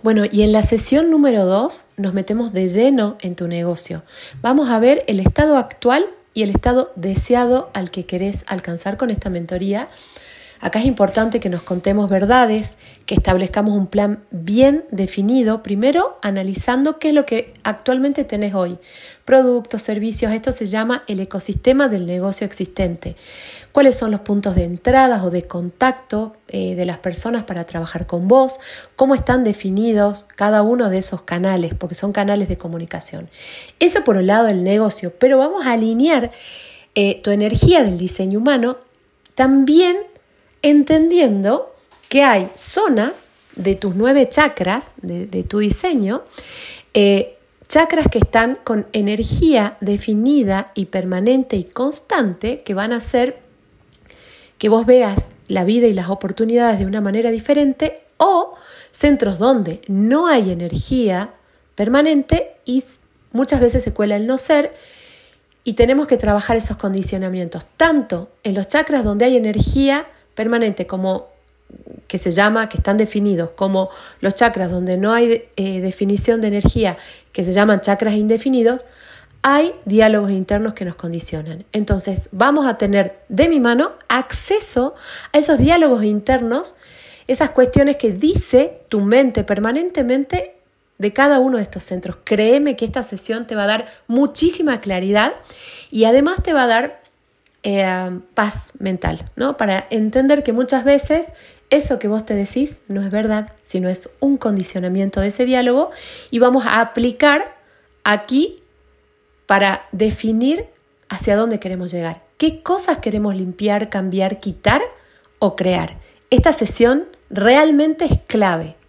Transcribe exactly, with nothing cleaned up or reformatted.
Bueno, y en la sesión número dos nos metemos de lleno en tu negocio. Vamos a ver el estado actual y el estado deseado al que querés alcanzar con esta mentoría. Acá es importante que nos contemos verdades, que establezcamos un plan bien definido, primero analizando qué es lo que actualmente tenés hoy. Productos, servicios, esto se llama el ecosistema del negocio existente. ¿Cuáles son los puntos de entrada o de contacto eh, de las personas para trabajar con vos? ¿Cómo están definidos cada uno de esos canales? Porque son canales de comunicación. Eso por un lado del negocio, pero vamos a alinear eh, tu energía del diseño humano también entendiendo que hay zonas de tus nueve chakras, de, de tu diseño, eh, chakras que están con energía definida y permanente y constante, que van a hacer que vos veas la vida y las oportunidades de una manera diferente, o centros donde no hay energía permanente y muchas veces se cuela el no ser, y tenemos que trabajar esos condicionamientos, tanto en los chakras donde hay energía permanente, como que se llama, que están definidos, como los chakras donde no hay eh, definición de energía, que se llaman chakras indefinidos. Hay diálogos internos que nos condicionan. Entonces vamos a tener de mi mano acceso a esos diálogos internos, esas cuestiones que dice tu mente permanentemente de cada uno de estos centros. Créeme que esta sesión te va a dar muchísima claridad y además te va a dar Eh, paz mental, ¿no? Para entender que muchas veces eso que vos te decís no es verdad, sino es un condicionamiento de ese diálogo, y vamos a aplicar aquí para definir hacia dónde queremos llegar, qué cosas queremos limpiar, cambiar, quitar o crear. Esta sesión realmente es clave.